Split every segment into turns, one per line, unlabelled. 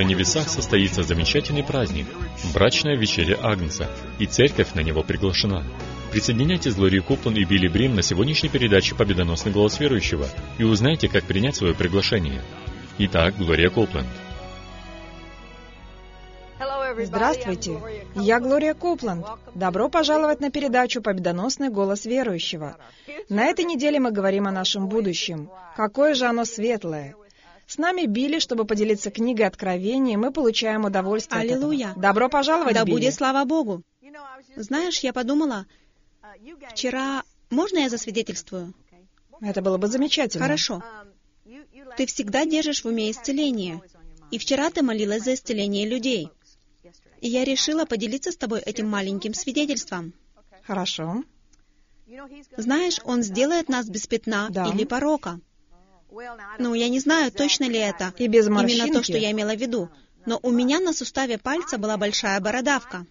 На небесах состоится замечательный праздник – брачная вечеря Агнца, и церковь на него приглашена. Присоединяйтесь к Глории Копланд и Билли Брим на сегодняшней передаче «Победоносный голос верующего» и узнайте, как принять свое приглашение. Итак, Глория Копланд.
Здравствуйте, я Глория Копланд. Добро пожаловать на передачу «Победоносный голос верующего». На этой неделе мы говорим о нашем будущем. Какое же оно светлое! С нами Билли, чтобы поделиться книгой Откровений, мы получаем удовольствие.
Аллилуйя!
Добро пожаловать,
Да
Билли.
будет слава Богу! Знаешь, я подумала, вчера... Можно я засвидетельствую?
Это было бы замечательно.
Хорошо. Ты всегда держишь в уме исцеление. И вчера ты молилась за исцеление людей. И я решила поделиться с тобой этим маленьким свидетельством.
Хорошо.
Знаешь, Он сделает нас без пятна или порока. Ну, я не знаю, точно ли это
И без морщинки.
именно то, что я имела в виду. Но у меня на суставе пальца была большая бородавка.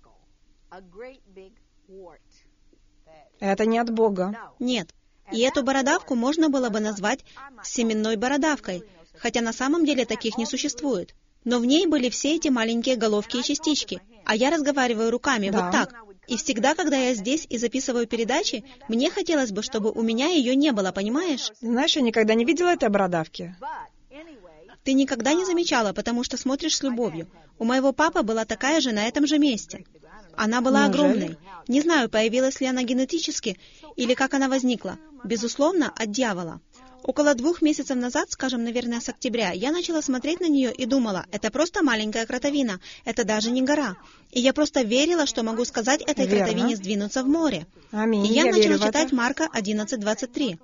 Это не от Бога.
Нет. И эту бородавку можно было бы назвать семенной бородавкой, хотя на самом деле таких не существует. Но в ней были все эти маленькие головки и частички. А я разговариваю руками вот так. И всегда, когда я здесь и записываю передачи, мне хотелось бы, чтобы у меня ее не было, понимаешь?
Знаешь, я никогда не видела этой бородавки.
Ты никогда не замечала, потому что смотришь с любовью. У моего папы была такая же на этом же месте. Она была огромной. Не знаю, появилась ли она генетически, или как она возникла. Безусловно, от дьявола. Около 2 месяцев назад, скажем, наверное, с октября, я начала смотреть на нее и думала, это просто маленькая кротовина, это даже не гора. И я просто верила, что могу сказать этой кротовине сдвинуться в море.
Аминь.
И я
верю
начала
в это.
читать Марка 11:23.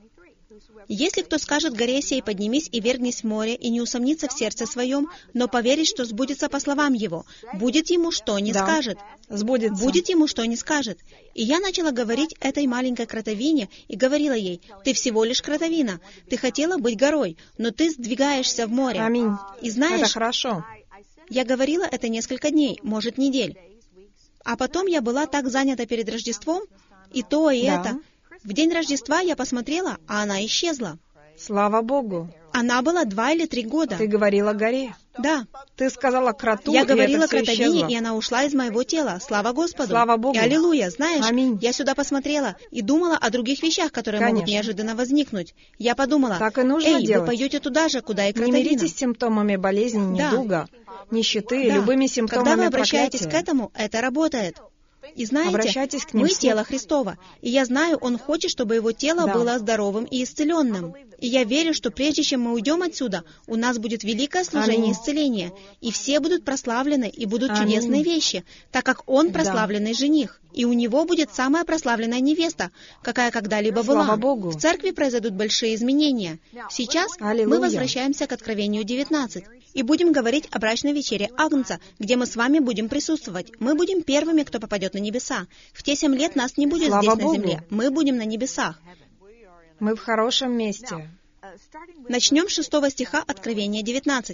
«Если кто скажет горе сей, поднимись и вергнись в море, и не усомнится в сердце своем, но поверит, что сбудется по словам его, будет ему что не скажет».
Сбудется.
Будет ему что не скажет. И я начала говорить этой маленькой кротовине и говорила ей, ты всего лишь кротовина, ты хотела быть горой, но ты сдвигаешься в море.
Аминь.
И знаешь,
Это хорошо.
я говорила это несколько дней, может, недель. А потом я была так занята перед Рождеством, и то, и это. В день Рождества я посмотрела, а она исчезла.
Слава Богу.
Она была 2 или 3 года.
Ты говорила о горе.
Да.
Ты сказала кроту,
Я
и
говорила
это все
кротовине,
исчезло.
и она ушла из моего тела. Слава Господу.
Слава Богу.
И аллилуйя. Знаешь,
Аминь.
я сюда посмотрела и думала о других вещах, которые могут
Конечно.
неожиданно возникнуть. Я подумала,
Так и нужно
эй,
делать.
вы поете туда же, куда и
Не
кротовина.
миритесь с симптомами болезни,
Да.
недуга, нищеты,
Да.
любыми симптомами
Когда вы обращаетесь
проклятия.
к этому, это работает. И знаете,
Обращайтесь к ним
мы
вслух.
тело Христово, и я знаю, Он хочет, чтобы Его тело
Да.
было здоровым и исцеленным. И я верю, что прежде чем мы уйдем отсюда, у нас будет великое служение
Аминь.
исцеления, и все будут прославлены, и будут
Аминь.
чудесные вещи, так как Он
Да.
прославленный жених, и у Него будет самая прославленная невеста, какая когда-либо была.
Слава Богу.
В церкви произойдут большие изменения. Сейчас
Аллилуйя.
мы возвращаемся к Откровению 19 и будем говорить о брачной вечере Агнца, где мы с вами будем присутствовать. Мы будем первыми, кто попадет на небеса. В те 7 лет нас не будет
Слава
здесь
Богу.
на земле. Мы будем на небесах.
Мы в хорошем месте.
Начнем с 6 стиха Откровения 19.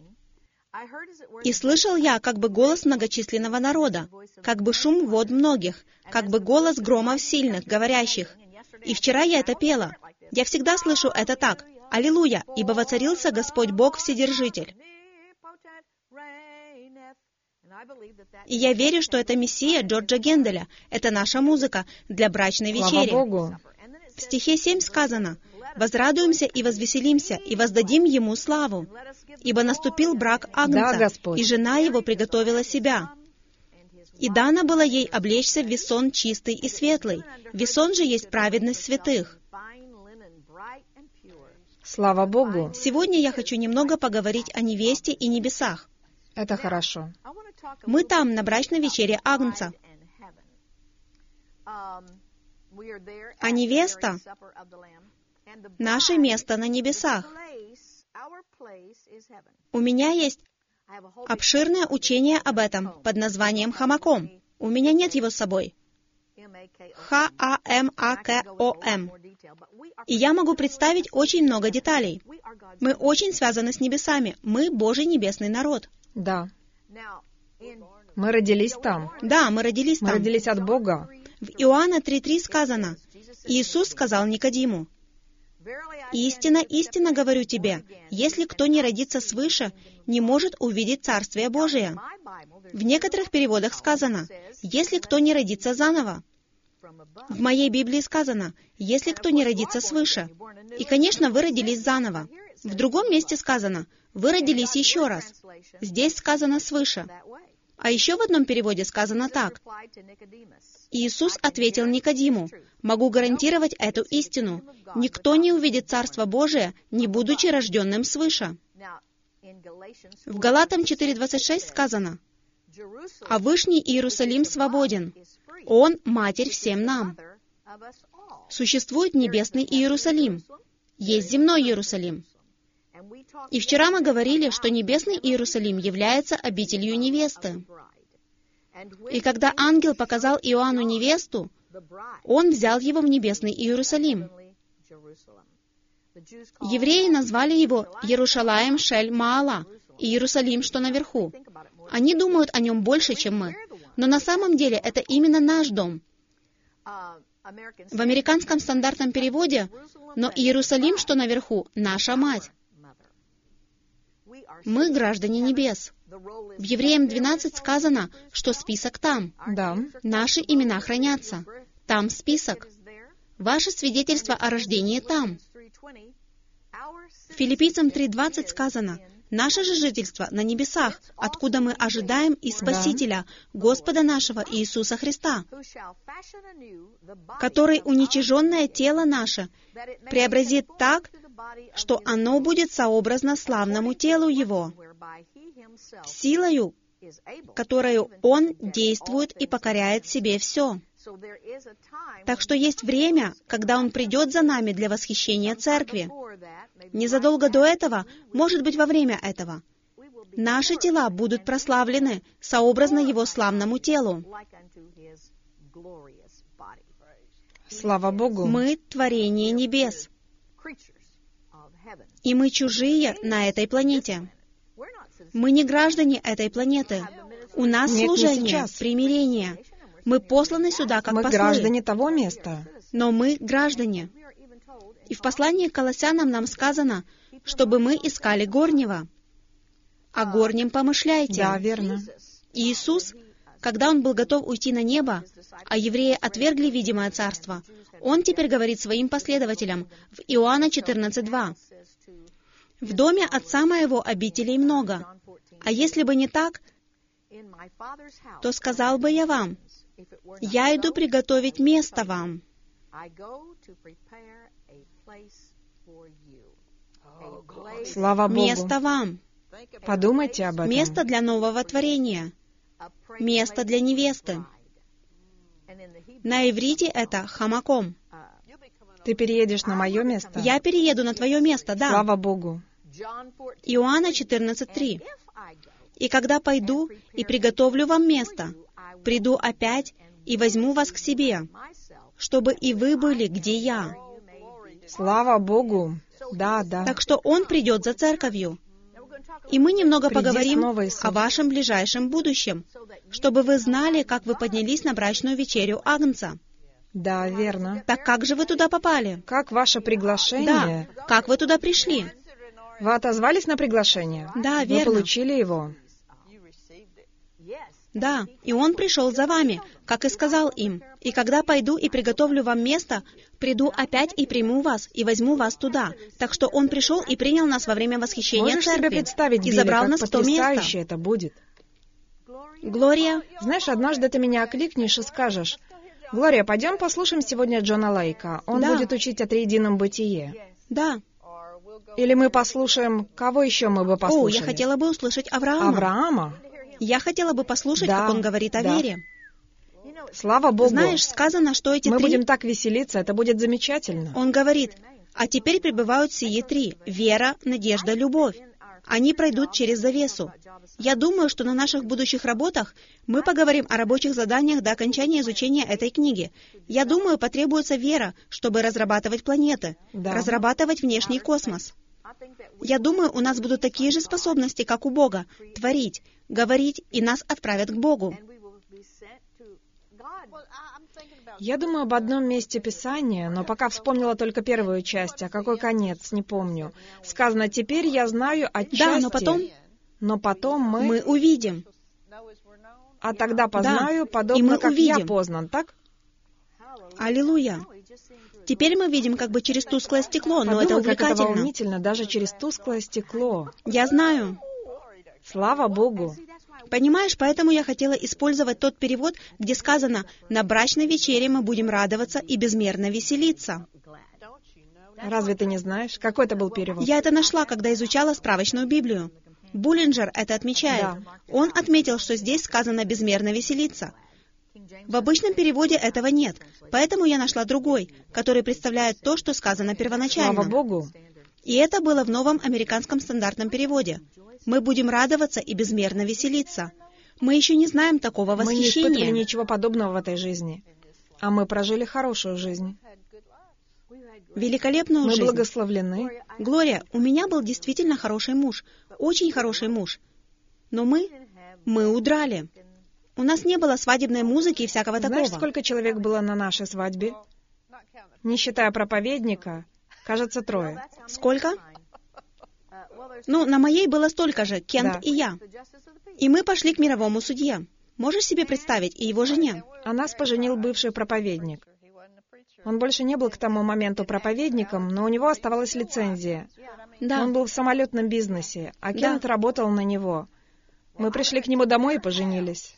«И слышал я, как бы голос многочисленного народа, как бы шум вод многих, как бы голос громов сильных, говорящих. И вчера я это пела. Я всегда слышу это так. Аллилуйя, ибо воцарился Господь Бог Вседержитель». И я верю, что это Мессия Джорджа Генделя. Это наша музыка для брачной
Слава
вечери.
Богу.
В стихе 7 сказано, «Возрадуемся и возвеселимся, и воздадим Ему славу, ибо наступил брак Агнца,
Да, Господь.
и жена Его приготовила себя. И дано было ей облечься в весон чистый и светлый. Весон же есть праведность святых».
Слава Богу.
Сегодня я хочу немного поговорить о невесте и небесах.
Это хорошо.
Мы там, на брачной вечере Агнца. А невеста — наше место на небесах. У меня есть обширное учение об этом под названием Хамаком. У меня нет его с собой. Хамаком. И я могу представить очень много деталей. Мы очень связаны с небесами. Мы Божий небесный народ.
Да. Мы родились там.
Да, мы родились
Мы
там.
родились от Бога.
В Иоанна 3:3 сказано, Иисус сказал Никодиму, Истинно, истинно говорю тебе, если кто не родится свыше, не может увидеть Царствие Божие. В некоторых переводах сказано, если кто не родится заново. В моей Библии сказано, если кто не родится свыше. И, конечно, вы родились заново. В другом месте сказано, вы родились еще раз. Здесь сказано свыше. А еще в одном переводе сказано так. Иисус ответил Никодиму, «Могу гарантировать эту истину. Никто не увидит Царство Божие, не будучи рожденным свыше». В Галатам 4:26 сказано, «А Вышний Иерусалим свободен. Он — Матерь всем нам». Существует небесный Иерусалим. Есть земной Иерусалим. И вчера мы говорили, что небесный Иерусалим является обителью невесты. И когда ангел показал Иоанну невесту, он взял его в небесный Иерусалим. Евреи назвали его Иерушалаем Шель Маала, Иерусалим, что наверху. Они думают о нем больше, чем мы. Но на самом деле это именно наш дом. В американском стандартном переводе «Но Иерусалим, что наверху, наша мать». Мы граждане небес. В Евреям 12 сказано, что список там.
Да.
Наши имена хранятся. Там список. Ваше свидетельство о рождении там. Филиппийцам 3:20 сказано, «Наше же жительство на небесах, откуда мы ожидаем и Спасителя, Господа нашего Иисуса Христа, который уничиженное тело наше преобразит так, что оно будет сообразно славному телу Его, силою, которою Он действует и покоряет себе все». Так что есть время, когда Он придет за нами для восхищения Церкви. Незадолго до этого, может быть, во время этого, наши тела будут прославлены сообразно Его славному телу.
Слава Богу.
Мы — творение небес, и мы чужие на этой планете. Мы не граждане этой планеты. У нас
Нет, не
служение,
сейчас.
примирение. Мы посланы сюда как
Мы
послы.
граждане того места.
Но мы граждане. И в послании к Колоссянам нам сказано, чтобы мы искали горнего. О горнем помышляйте.
Да, верно.
Иисус, когда Он был готов уйти на небо, а евреи отвергли видимое царство, Он теперь говорит своим последователям в Иоанна 14:2. «В доме Отца Моего обителей много, а если бы не так, то сказал бы я вам, я иду приготовить место вам».
Слава Богу.
Место вам.
Подумайте об этом.
Место для нового творения. Место для невесты. На иврите это хамаком.
Ты переедешь на мое место?
Я перееду на твое место, да.
Слава Богу.
Иоанна 14:3. «И когда пойду и приготовлю вам место, приду опять и возьму вас к себе, чтобы и вы были, где я».
Слава Богу. Да, да.
Так что Он придет за церковью. И мы немного
Приди
поговорим
снова, Иисус.
о вашем ближайшем будущем, чтобы вы знали, как вы поднялись на брачную вечерю Агнца.
Да, верно.
Так как же вы туда попали?
Как ваше приглашение?
Да, как вы туда пришли?
Вы отозвались на приглашение?
Да,
Вы
верно.
получили его?
Да, и Он пришел за вами, как и сказал им. «И когда пойду и приготовлю вам место, приду опять и приму вас, и возьму вас туда». Так что Он пришел и принял нас во время восхищения
Можешь
церкви
себе представить,
и
Билли,
забрал
как
нас в то место.
потрясающе это будет?
Глория,
Знаешь, однажды ты меня окликнешь и скажешь, «Глория, пойдем послушаем сегодня Джона Лейка. Он
Да.
будет учить о триедином бытие».
да.
Или мы послушаем... Кого еще мы бы
О,
послушали?
я хотела бы услышать Авраама.
Авраама?
Я хотела бы послушать,
Да,
как он говорит о
да.
вере.
Слава Богу.
Знаешь, сказано, что эти
мы
три...
будем так веселиться, это будет замечательно.
Он говорит, а теперь пребывают сии три — вера, надежда, любовь. Они пройдут через завесу. Я думаю, что на наших будущих работах мы поговорим о рабочих заданиях до окончания изучения этой книги. Я думаю, потребуется вера, чтобы разрабатывать планеты,
Да.
разрабатывать внешний космос. Я думаю, у нас будут такие же способности, как у Бога — творить, говорить, и нас отправят к Богу.
Я думаю об одном месте Писания, но пока вспомнила только первую часть, а какой конец, не помню. Сказано, теперь я знаю отчасти.
Да,
но потом
мы увидим.
А тогда познаю,
Да, и
подобно
мы
как я
увидим.
познан, так?
Аллилуйя. Теперь мы видим как бы через тусклое стекло, но это
Подумай, как это
увлекательно.
волнительно, даже через тусклое стекло.
Я знаю.
Слава Богу!
Понимаешь, поэтому я хотела использовать тот перевод, где сказано «На брачной вечере мы будем радоваться и безмерно веселиться».
Разве ты не знаешь? Какой это был перевод?
Я это нашла, когда изучала справочную Библию. Буллинджер это отмечает.
Да.
Он отметил, что здесь сказано «безмерно веселиться». В обычном переводе этого нет, поэтому я нашла другой, который представляет то, что сказано первоначально.
Слава Богу!
И это было в новом американском стандартном переводе. Мы будем радоваться и безмерно веселиться. Мы еще не знаем такого
Мы не испытывали
восхищения.
ничего подобного в этой жизни. А мы прожили хорошую жизнь.
Великолепную
Мы
жизнь.
благословлены.
Глория, у меня был действительно хороший муж. Очень хороший муж. Но мы удрали. У нас не было свадебной музыки и всякого
Знаешь,
такого.
сколько человек было на нашей свадьбе? Не считая проповедника, кажется, 3.
Сколько? Ну, на моей было столько же, Кент
Да.
и я. И мы пошли к мировому судье. Можешь себе представить, и его жене.
А нас поженил бывший проповедник. Он больше не был к тому моменту проповедником, но у него оставалась лицензия.
Да.
Он был в самолетном бизнесе, а
Да.
Кент работал на него. Мы пришли к нему домой и поженились.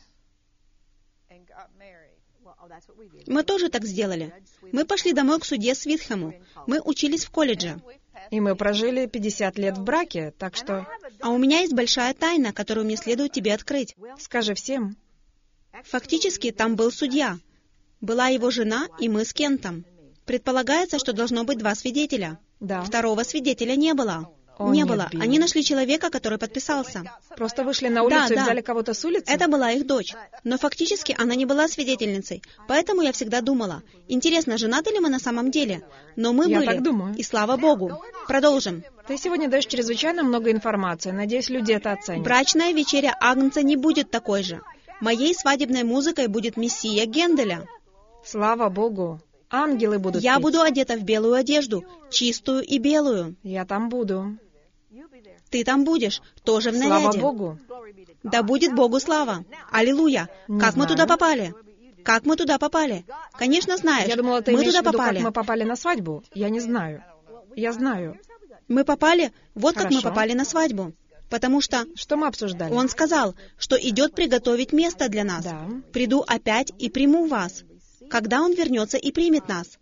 Мы тоже так сделали. Мы пошли домой к судье Свитхэму. Мы учились в колледже.
И мы прожили 50 лет в браке, так что
А у меня есть большая тайна, которую мне следует тебе открыть.
скажи всем.
Фактически, там был судья. Была его жена, и мы с Кентом. Предполагается, что должно быть 2 свидетеля.
Да.
Второго свидетеля не было.
О,
Не
нет,
было.
Билли.
Они нашли человека, который подписался.
Просто вышли на улицу и
да.
взяли кого-то с улицы?
Это была их дочь. Но фактически она не была свидетельницей. Поэтому я всегда думала, интересно, женаты ли мы на самом деле? Но мы
Я
были.
так думаю.
И слава Богу. Продолжим.
Ты сегодня даешь чрезвычайно много информации. Надеюсь, люди это оценят.
Брачная вечеря Агнца не будет такой же. Моей свадебной музыкой будет Мессия Генделя.
Слава Богу. Ангелы будут
Я
петь.
буду одета в белую одежду, чистую и белую.
Я там буду.
Ты там будешь, тоже в
Слава
наряде.
Богу.
Да будет Богу слава. Аллилуйя.
Не
Как мы
знаю.
туда попали? Как мы туда попали? Конечно, знаешь.
Я думала, ты
мы
имеешь в
туда
виду,
попали.
как мы попали на свадьбу. Я не знаю. Я знаю.
Мы попали, вот как мы
Хорошо.
попали на свадьбу. Потому что
Что мы обсуждали?
Он сказал, что идет приготовить место для нас.
Да.
Приду опять и приму вас. Когда Он вернется и примет нас.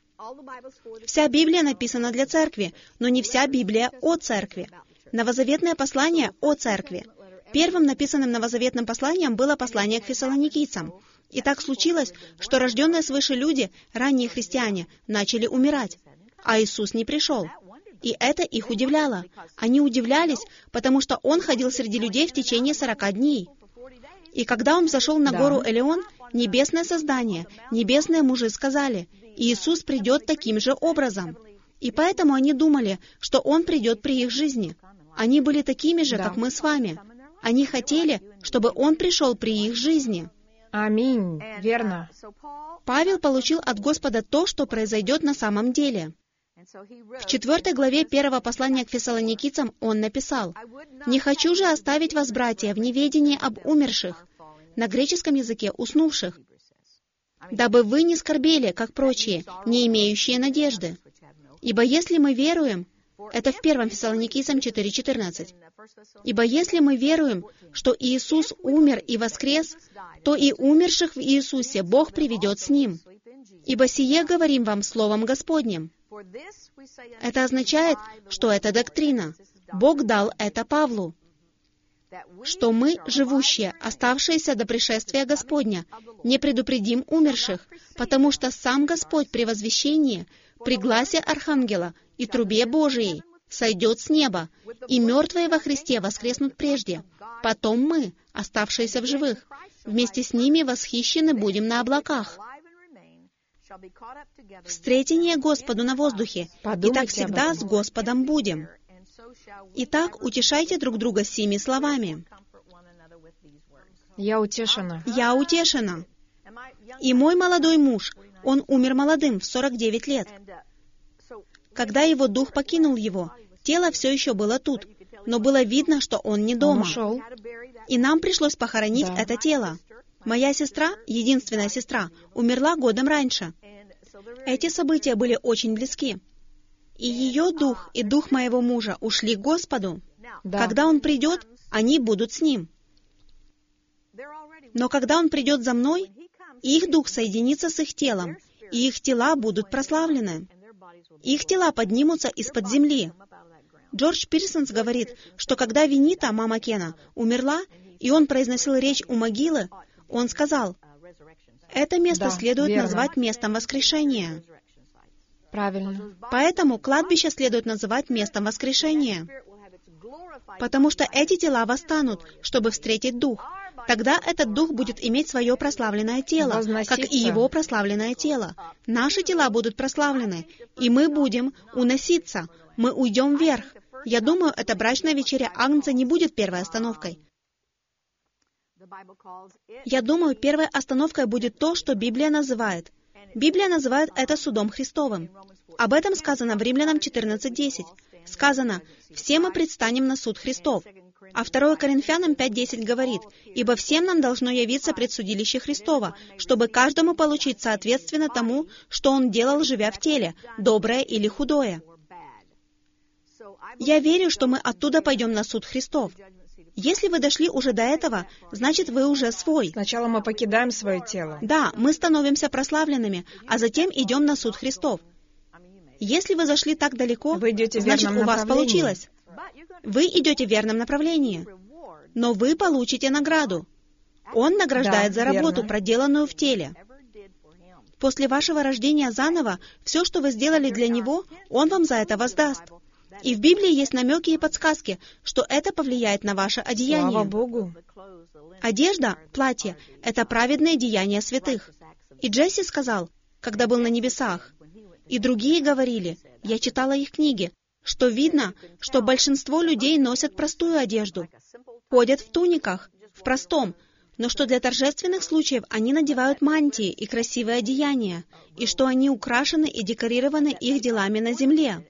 Вся Библия написана для церкви, но не вся Библия о церкви. Новозаветное послание о церкви. Первым написанным новозаветным посланием было послание к фессалоникийцам. И так случилось, что рожденные свыше люди, ранние христиане, начали умирать, а Иисус не пришел. И это их удивляло. Они удивлялись, потому что Он ходил среди людей в течение 40 дней. И когда Он взошел на
Да.
гору Элеон, небесное создание, небесные мужи сказали, Иисус придет таким же образом. И поэтому они думали, что Он придет при их жизни. Они были такими же,
Да.
как мы с вами. Они хотели, чтобы Он пришел при их жизни.
Аминь. Верно.
Павел получил от Господа то, что произойдет на самом деле. В 4 главе 1 послания к фессалоникийцам он написал: «Не хочу же оставить вас, братья, в неведении об умерших», на греческом языке «уснувших», «дабы вы не скорбели, как прочие, не имеющие надежды. Ибо если мы веруем», это в 1 Фессалоникийцам 4:14, «ибо если мы веруем, что Иисус умер и воскрес, то и умерших в Иисусе Бог приведет с Ним. Ибо сие говорим вам словом Господним». Это означает, что это доктрина. Бог дал это Павлу. Что мы, живущие, оставшиеся до пришествия Господня, не предупредим умерших, потому что сам Господь при возвещении, при гласе Архангела и трубе Божией сойдет с неба, и мертвые во Христе воскреснут прежде. Потом мы, оставшиеся в живых, вместе с ними восхищены будем на облаках. Встретение Господу на воздухе, и
Подумайте
так
об
всегда
этом.
с Господом будем. Итак, утешайте друг друга сими словами.
Я утешена.
Я утешена. И мой молодой муж, он умер молодым, в 49 лет. Когда его дух покинул его, тело все еще было тут, но было видно, что он не дома.
Он ушел.
И нам пришлось похоронить это тело. Моя сестра, единственная сестра, умерла годом раньше. Эти события были очень близки. И ее дух, и дух моего мужа ушли к Господу.
Да.
Когда Он придет, они будут с Ним. Но когда Он придет за мной, их дух соединится с их телом, и их тела будут прославлены. Их тела поднимутся из-под земли. Джордж Пирсонс говорит, что когда Винита, мама Кена, умерла, и он произносил речь у могилы, он сказал, «Это место следует назвать местом воскрешения».
Правильно.
Поэтому кладбище следует называть местом воскрешения. Потому что эти тела восстанут, чтобы встретить дух. Тогда этот дух будет иметь свое прославленное тело, как и его прославленное тело. Наши тела будут прославлены, и мы будем уноситься, мы уйдем вверх. Я думаю, эта брачная вечеря Агнца не будет первой остановкой. Я думаю, первой остановкой будет то, что Библия называет. Библия называет это судом Христовым. Об этом сказано в Римлянам 14:10. Сказано, «Все мы предстанем на суд Христов». А 2 Коринфянам 5:10 говорит, «Ибо всем нам должно явиться пред судилище Христова, чтобы каждому получить соответственно тому, что он делал, живя в теле, доброе или худое». Я верю, что мы оттуда пойдем на суд Христов. Если вы дошли уже до этого, значит, вы уже свой.
Сначала мы покидаем свое тело.
Да, мы становимся прославленными, а затем идем на суд Христов. Если вы зашли так далеко,
Вы идете в
значит,
верном
у вас
направлении.
получилось. Вы идете в верном направлении, но вы получите награду. Он награждает за работу,
верно.
проделанную в теле. После вашего рождения заново, все, что вы сделали для Него, Он вам за это воздаст. И в Библии есть намеки и подсказки, что это повлияет на ваше одеяние.
Слава Богу.
Одежда, платье — это праведные деяния святых. И Джесси сказал, когда был на небесах, и другие говорили, я читала их книги, что видно, что большинство людей носят простую одежду, ходят в туниках, в простом, но что для торжественных случаев они надевают мантии и красивые одеяния, и что они украшены и декорированы их делами на земле.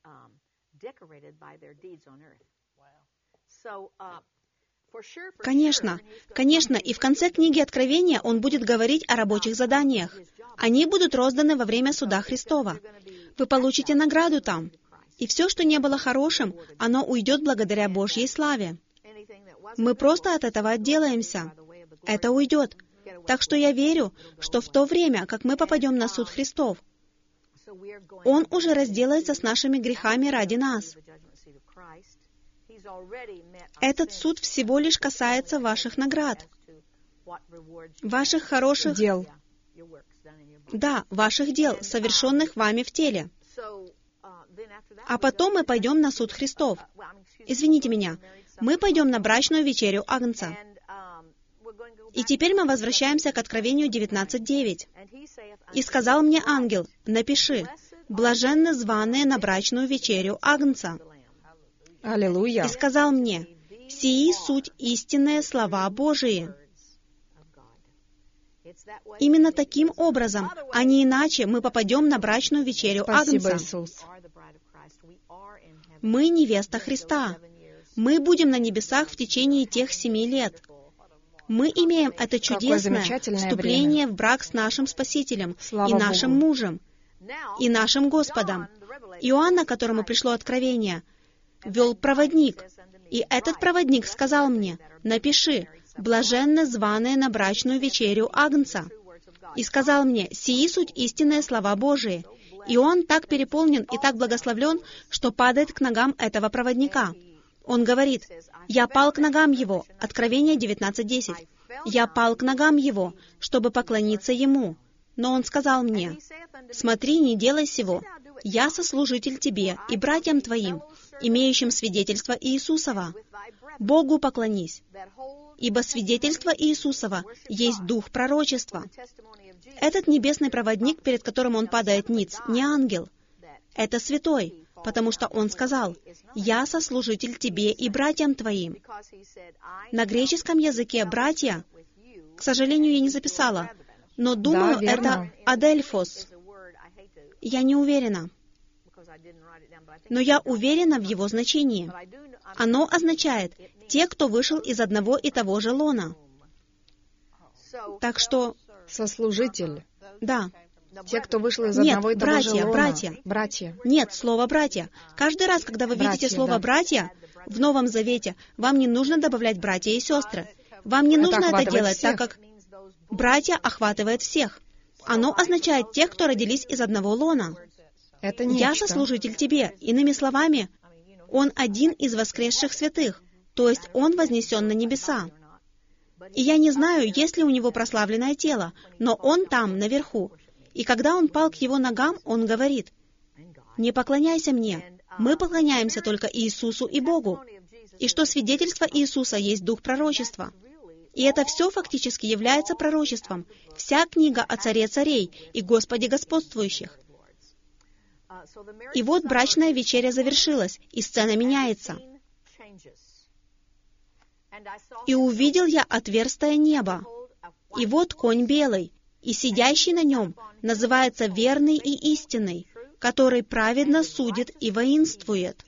Конечно, и в конце книги Откровения он будет говорить о рабочих заданиях. Они будут розданы во время суда Христова. Вы получите награду там. И все, что не было хорошим, оно уйдет благодаря Божьей славе. Мы просто от этого отделаемся. Это уйдет. Так что я верю, что в то время, как мы попадем на суд Христов, Он уже разделается с нашими грехами ради нас. Этот суд всего лишь касается ваших наград, ваших хороших
Дел.
Да, ваших дел, совершенных вами в теле. А потом мы пойдем на суд Христов. Извините меня, мы пойдем на брачную вечерю Агнца. И теперь мы возвращаемся к Откровению 19:9. «И сказал мне ангел, напиши, блаженны званые на брачную вечерю Агнца.
Аллилуйя.
И сказал мне, сии суть истинные слова Божии». Именно таким образом, а не иначе, мы попадем на брачную вечерю
Спасибо,
Агнца.
Иисус.
Мы невеста Христа. Мы будем на небесах в течение тех 7 лет. Мы имеем это чудесное
замечательное
вступление в брак с нашим Спасителем
Слава
и нашим
Богу.
мужем, и нашим Господом. Иоанна, которому пришло откровение, вел проводник, и этот проводник сказал мне, напиши, блаженны званые на брачную вечерю Агнца. И сказал мне, сии суть истинные слова Божии. И он так переполнен и так благословлен, что падает к ногам этого проводника. Он говорит, «Я пал к ногам его». Откровение 19:10. «Я пал к ногам его, чтобы поклониться ему». Но он сказал мне, «Смотри, не делай сего. Я сослужитель тебе и братьям твоим, имеющим свидетельство Иисусова. Богу поклонись, ибо свидетельство Иисусова есть дух пророчества». Этот небесный проводник, перед которым он падает ниц, не ангел. Это святой, потому что он сказал, «Я сослужитель тебе и братьям твоим». На греческом языке «братья», к сожалению, я не записала, но думаю,
Да, верно.
это Адельфос. Я не уверена. Но я уверена в его значении. Оно означает «те, кто вышел из одного и того же лона». Так что,
Сослужитель.
да.
Те, кто вышел из
Нет,
одного и того же
братья,
лона.
братья.
Братья.
Нет, слово «братья». Каждый раз, когда вы видите
Братья,
слово
да.
«братья» в Новом Завете, вам не нужно добавлять «братья» и «сестры». Вам не
Это
нужно это
охватывает
делать,
всех.
так как «братья» охватывает всех. Оно означает тех, кто родились из одного лона.
Это
Я
нечто.
сослужитель тебе. Иными словами, он один из воскресших святых, то есть он вознесен на небеса. И я не знаю, есть ли у него прославленное тело, но он там, наверху. И когда он пал к его ногам, он говорит: «Не поклоняйся мне, мы поклоняемся только Иисусу и Богу». И что свидетельство Иисуса есть дух пророчества. И это все фактически является пророчеством. Вся книга о Царе царей и Господе господствующих. И вот брачная вечеря завершилась, и сцена меняется. «И увидел я отверстое небо, и вот конь белый, и сидящий на нем называется верный и истинный, который праведно судит и воинствует.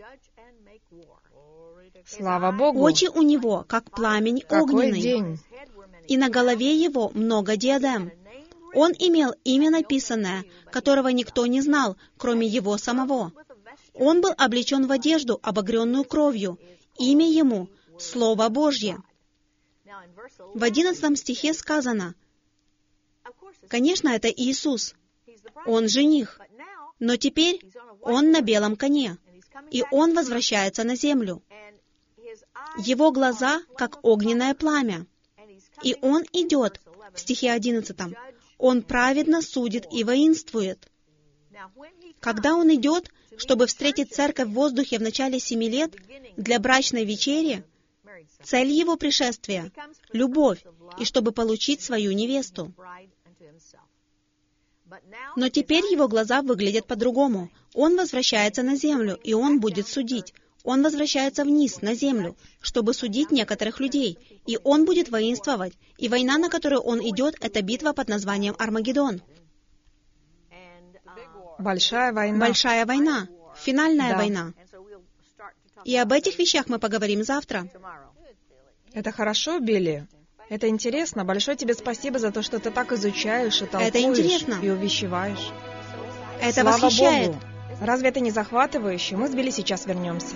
Слава Богу.
Очи у него, как пламень
Какой
огненный,
день.
и на голове его много диадем. Он имел имя написанное, которого никто не знал, кроме его самого. Он был облечен в одежду, обогренную кровью. Имя ему — Слово Божье». В 11 стихе сказано, конечно, это Иисус. Он жених. Но теперь он на белом коне, и он возвращается на землю. Его глаза, как огненное пламя. И он идет, в стихе 11, он праведно судит и воинствует. Когда он идет, чтобы встретить церковь в воздухе в начале 7 лет, для брачной вечери, цель его пришествия — любовь, и чтобы получить свою невесту. Но теперь его глаза выглядят по-другому. Он возвращается на землю, и он будет судить. Он возвращается вниз, на землю, чтобы судить некоторых людей. И он будет воинствовать. И война, на которую он идет, это битва под названием Армагеддон.
Большая война.
Большая война. Финальная
Да.
война. И об этих вещах мы поговорим завтра.
Это хорошо, Билли. Это интересно. Большое тебе спасибо за то, что ты так изучаешь и толкуешь,
Это интересно.
и увещеваешь.
Это
Слава
восхищает.
Богу. Разве это не захватывающе? Мы с Билли сейчас вернемся.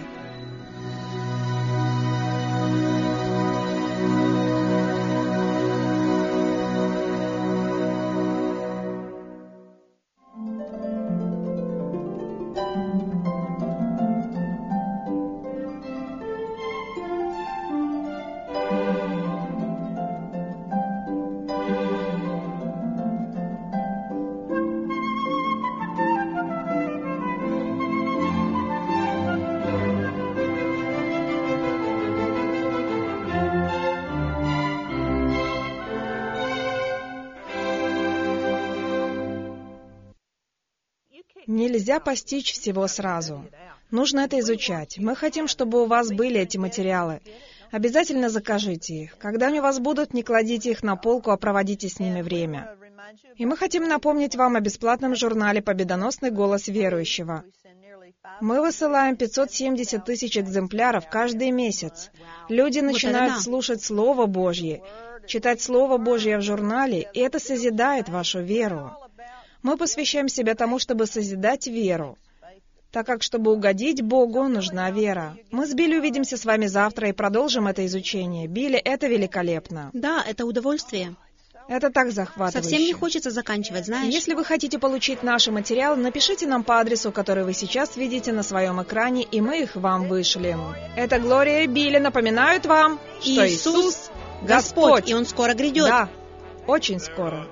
Нельзя постичь всего сразу. Нужно это изучать. Мы хотим, чтобы у вас были эти материалы. Обязательно закажите их. Когда они у вас будут, не кладите их на полку, а проводите с ними время. И мы хотим напомнить вам о бесплатном журнале «Победоносный голос верующего». Мы высылаем 570 тысяч экземпляров каждый месяц. Люди начинают слушать Слово Божье, читать Слово Божье в журнале, и это созидает вашу веру. Мы посвящаем себя тому, чтобы созидать веру, так как, чтобы угодить Богу, нужна вера. Мы с Билли увидимся с вами завтра и продолжим это изучение. Билли, это великолепно.
Да, это удовольствие.
Это так захватывающе.
Совсем не хочется заканчивать, знаешь.
Если вы хотите получить наши материалы, напишите нам по адресу, который вы сейчас видите на своем экране, и мы их вам вышлем. Это Глория и Билли напоминают вам, что Иисус — Господь.
И Он скоро грядет.
Да, очень скоро.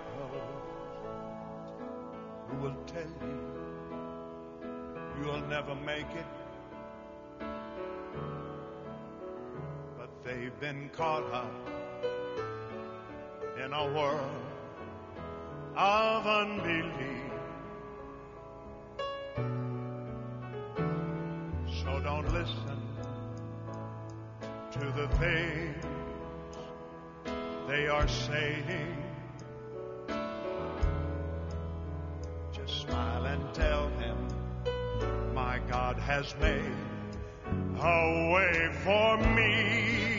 Who will tell you you'll never make it, but they've been caught up in a world of unbelief. So don't listen to the things they are saying. my God has made a way for me.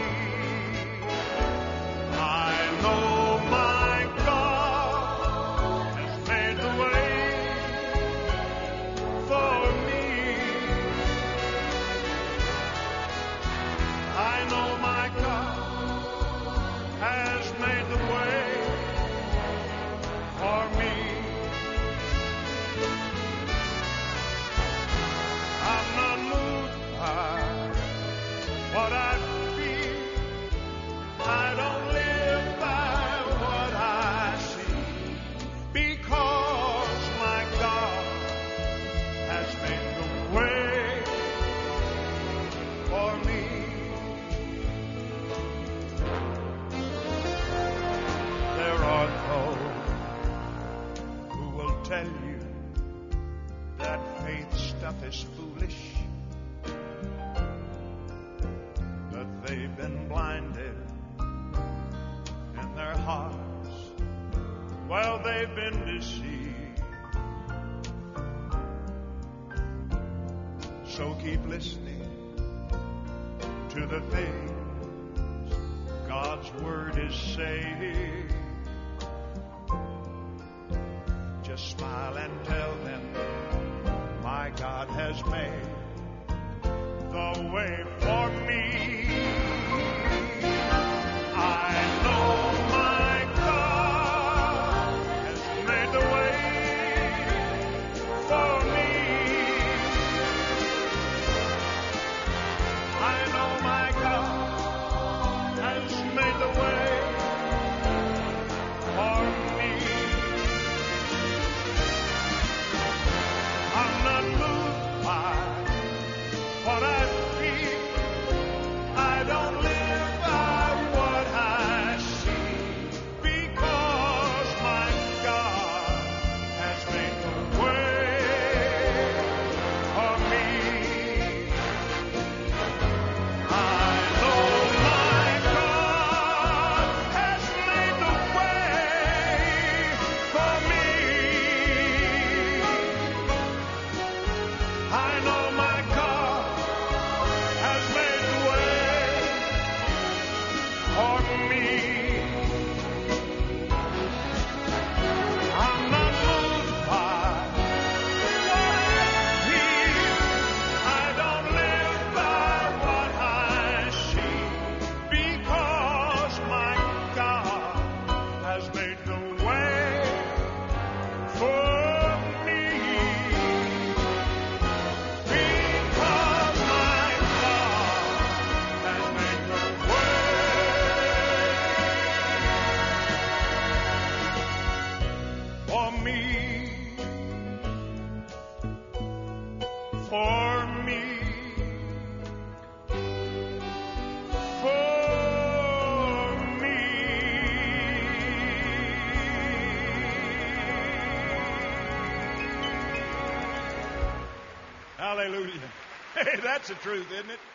I know my God has made the way for me. I know my God has made the way for me. I'm not moved by what I feel. I don't live by what I see, because my God has made the way for me. There are those who will tell you that faith stuff is foolish, but they've been blinded in their hearts. Well, they've been deceived. So keep listening to the things God's Word is saying. Just smile and tell them, my God has made the way for me. I know my God has made the way for me. I know my God has made the way for me. I'm not moved by what I feel. I don't live by what I see, because my God has made the way for me. I know my God has made the way for me. I know my God has made the way for me. I'm not moved by what I feel. I don't live by what I see, because my God has made the way for me. Because my God has made the way for me. For me. For me. Hallelujah. Hey, that's the truth, isn't it?